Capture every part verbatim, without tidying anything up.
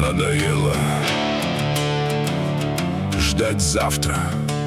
надоело ждать завтра.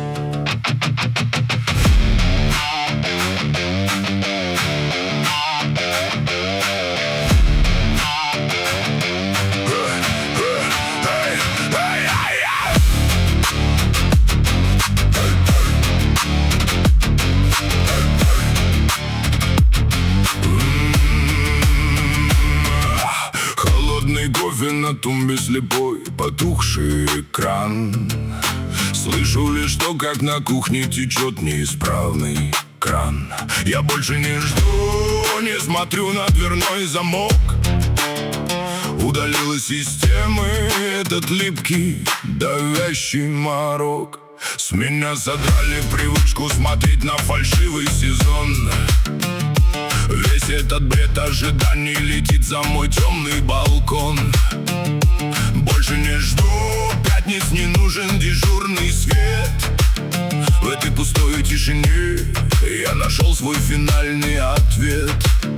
Кофе на тумбе слепой, потухший экран. Слышу лишь то, как на кухне течет неисправный кран. Я больше не жду, не смотрю на дверной замок. Удалил из системы этот липкий, давящий морок. С меня содрали привычку смотреть на фальшивый сезон. Весь этот бред ожиданий летит за мой темный балкон. Больше не жду пятниц, не нужен дежурный свет. В этой пустой тишине я нашел свой финальный ответ.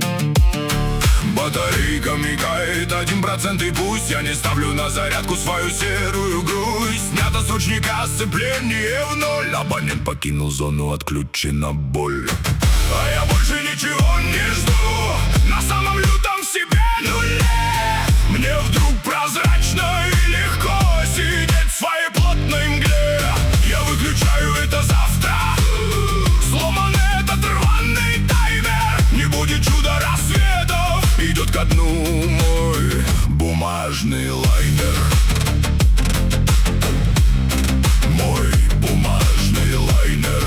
Батарейка мигает один процент, и пусть я не ставлю на зарядку свою серую грусть. Снято с ручника сцепление в ноль. Абонент покинул зону, отключена боль. А я больше ничего не жду на самом лютом себе нуле. Мне вдруг прозрачно и легко сидеть в своей плотной мгле. Я выключаю это завтра. Сломан этот рваный таймер. Не будет чуда рассветов. Идет ко дну мой бумажный лайнер. Мой бумажный лайнер.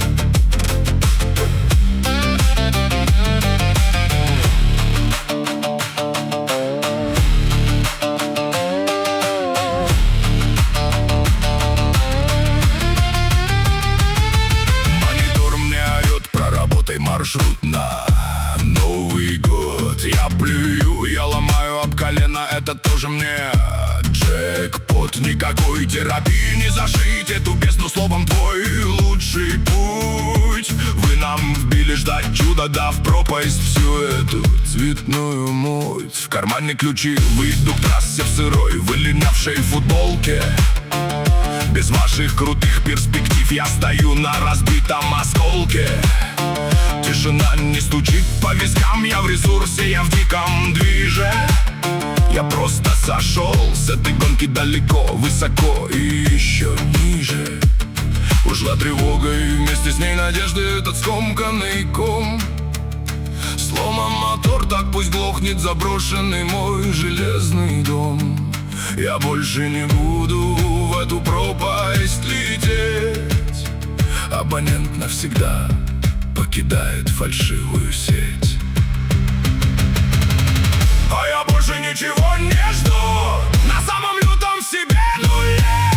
Маршрут на Новый год. Я плюю, я ломаю об колено, это тоже мне джекпот. Никакой терапии не зашить эту бездну словом твой лучший путь. Вы нам вбили ждать чуда, дав пропасть всю эту цветную муть. В кармане ключи, выйду к трассе в сырой, вылинявшей футболке. Без ваших крутых перспектив я стою на разбитом осколке. Тишина не стучит по вискам, я в ресурсе, я в диком движе. Я просто сошел с этой гонки далеко, высоко и еще ниже. Ушла тревога и вместе с ней надежды этот скомканный ком. Сломан мотор, так пусть глохнет заброшенный мой железный дом. Я больше не буду в эту пропасть лететь. Абонент навсегда покидает фальшивую сеть. А я больше ничего не жду на самом лютом себе нуле.